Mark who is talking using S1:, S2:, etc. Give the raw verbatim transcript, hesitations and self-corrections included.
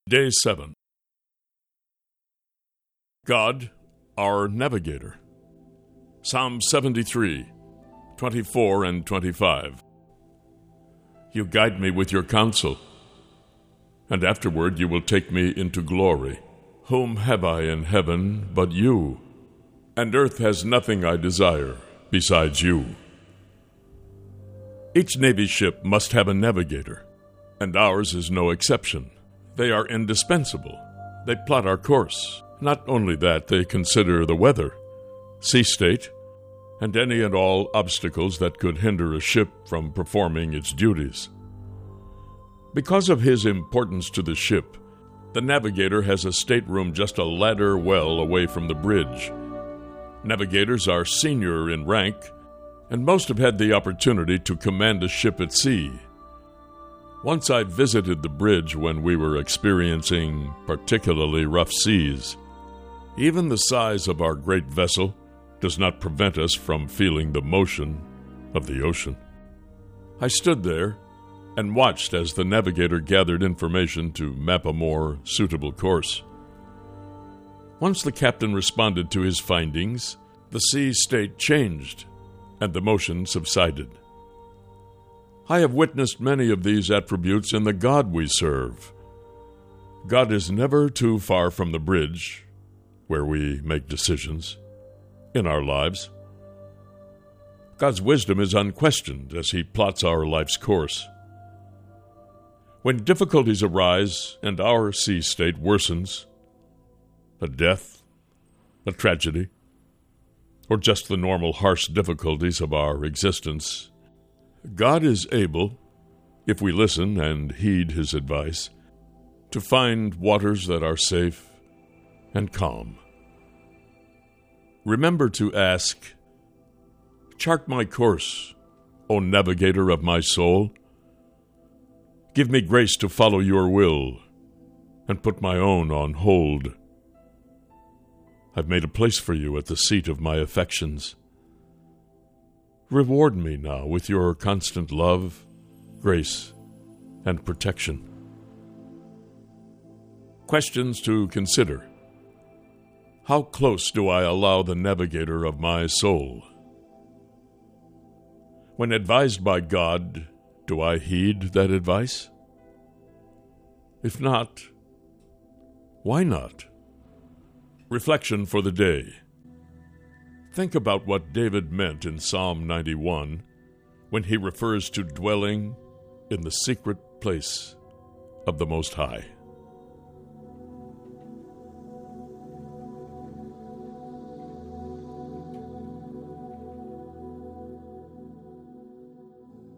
S1: Day seven. God, our navigator. Psalm seventy-three, twenty-four and twenty-five. You guide me with your counsel, and afterward you will take me into glory. Whom have I in heaven but you? And earth has nothing I desire besides you. Each Navy ship must have a navigator, and ours is no exception. They are indispensable. They plot our course. Not only that, they consider the weather, sea state, and any and all obstacles that could hinder a ship from performing its duties. Because of his importance to the ship, the navigator has a stateroom just a ladder well away from the bridge. Navigators are senior in rank, and most have had the opportunity to command a ship at sea. Once I visited the bridge when we were experiencing particularly rough seas. Even the size of our great vessel does not prevent us from feeling the motion of the ocean. I stood there and watched as the navigator gathered information to map a more suitable course. Once the captain responded to his findings, the sea state changed and the motion subsided. I have witnessed many of these attributes in the God we serve. God is never too far from the bridge where we make decisions in our lives. God's wisdom is unquestioned as He plots our life's course. When difficulties arise and our sea state worsens, a death, a tragedy, or just the normal harsh difficulties of our existence, God is able, if we listen and heed His advice, to find waters that are safe and calm. Remember to ask, "Chart my course, O navigator of my soul. Give me grace to follow your will and put my own on hold. I've made a place for you at the seat of my affections. Reward me now with your constant love, grace, and protection." Questions to consider. How close do I allow the navigator of my soul? When advised by God, do I heed that advice? If not, why not? Reflection for the day. Think about what David meant in Psalm ninety-one when he refers to dwelling in the secret place of the Most High.